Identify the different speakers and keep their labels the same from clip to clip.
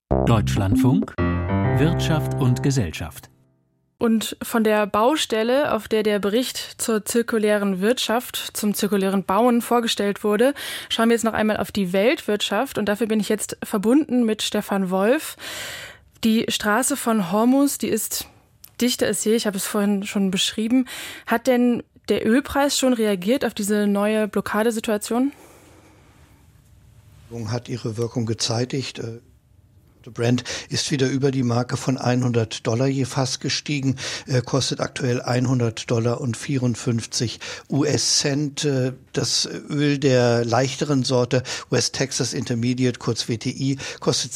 Speaker 1: Deutschlandfunk Wirtschaft und Gesellschaft.
Speaker 2: Und von der Baustelle, auf der der Bericht zur zirkulären Wirtschaft, zum zirkulären Bauen vorgestellt wurde, schauen wir jetzt noch einmal auf die Weltwirtschaft. Und dafür bin ich jetzt verbunden mit Stefan Wolf. Die Straße von Hormuz, die ist dichter als je, ich habe es vorhin schon beschrieben. Hat denn der Ölpreis schon reagiert auf diese neue Blockadesituation?
Speaker 3: Hat ihre Wirkung gezeitigt. Brent ist wieder über die Marke von $100 je Fass gestiegen, kostet aktuell $100,54. Das Öl der leichteren Sorte West Texas Intermediate, kurz WTI, kostet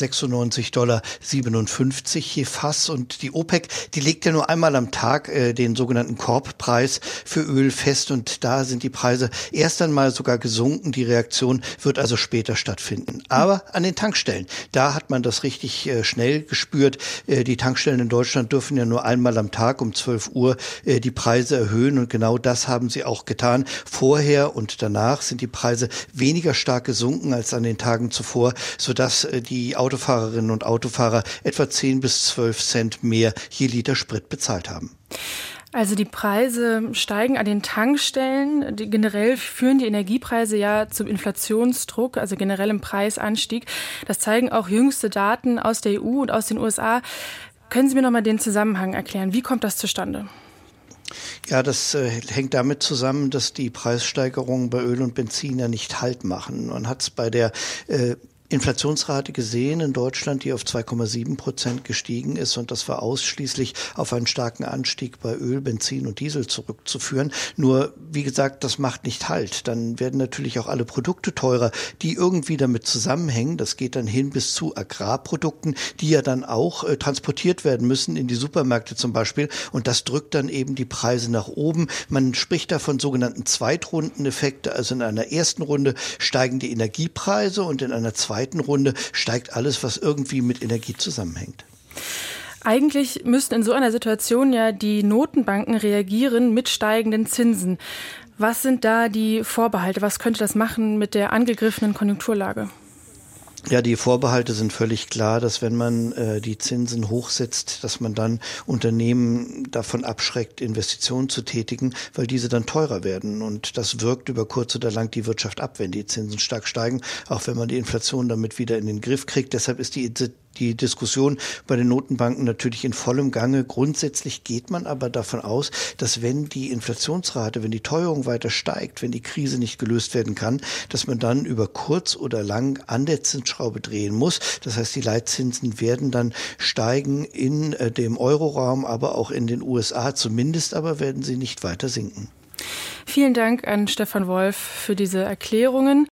Speaker 3: $96,57 je Fass. Und die OPEC, die legt ja nur einmal am Tag den sogenannten Korbpreis für Öl fest. Und da sind die Preise erst einmal sogar gesunken. Die Reaktion wird also später stattfinden. Aber an den Tankstellen, da hat man das richtig schnell gespürt. Die Tankstellen in Deutschland dürfen ja nur einmal am Tag um 12 Uhr die Preise erhöhen. Und genau das haben sie auch getan. Vorher und danach sind die Preise weniger stark gesunken als an den Tagen zuvor, sodass die Autofahrerinnen und Autofahrer etwa 10 bis 12 Cent mehr je Liter Sprit bezahlt haben.
Speaker 2: Also die Preise steigen an den Tankstellen. Generell führen die Energiepreise ja zum Inflationsdruck, also generell im Preisanstieg. Das zeigen auch jüngste Daten aus der EU und aus den USA. Können Sie mir noch mal den Zusammenhang erklären? Wie kommt das zustande?
Speaker 3: Ja, das hängt damit zusammen, dass die Preissteigerungen bei Öl und Benzin ja nicht Halt machen. Man hat es bei der Inflationsrate gesehen in Deutschland, die auf 2,7% gestiegen ist, und das war ausschließlich auf einen starken Anstieg bei Öl, Benzin und Diesel zurückzuführen. Nur, wie gesagt, das macht nicht Halt. Dann werden natürlich auch alle Produkte teurer, die irgendwie damit zusammenhängen. Das geht dann hin bis zu Agrarprodukten, die ja dann auch transportiert werden müssen in die Supermärkte zum Beispiel, und das drückt dann eben die Preise nach oben. Man spricht da von sogenannten Zweitrundeneffekte, also in einer ersten Runde steigen die Energiepreise und in einer zweiten Runde steigt alles, was irgendwie mit Energie zusammenhängt.
Speaker 2: Eigentlich müssten in so einer Situation ja die Notenbanken reagieren mit steigenden Zinsen. Was sind da die Vorbehalte? Was könnte das machen mit der angegriffenen Konjunkturlage?
Speaker 3: Ja, die Vorbehalte sind völlig klar, dass wenn man die Zinsen hochsetzt, dass man dann Unternehmen davon abschreckt, Investitionen zu tätigen, weil diese dann teurer werden. Und das wirkt über kurz oder lang die Wirtschaft ab, wenn die Zinsen stark steigen, auch wenn man die Inflation damit wieder in den Griff kriegt. Deshalb ist die Diskussion bei den Notenbanken natürlich in vollem Gange. Grundsätzlich geht man aber davon aus, dass wenn die Inflationsrate, wenn die Teuerung weiter steigt, wenn die Krise nicht gelöst werden kann, dass man dann über kurz oder lang an der Zinsschraube drehen muss. Das heißt, die Leitzinsen werden dann steigen in dem Euroraum, aber auch in den USA. Zumindest aber werden sie nicht weiter sinken.
Speaker 2: Vielen Dank an Stefan Wolf für diese Erklärungen.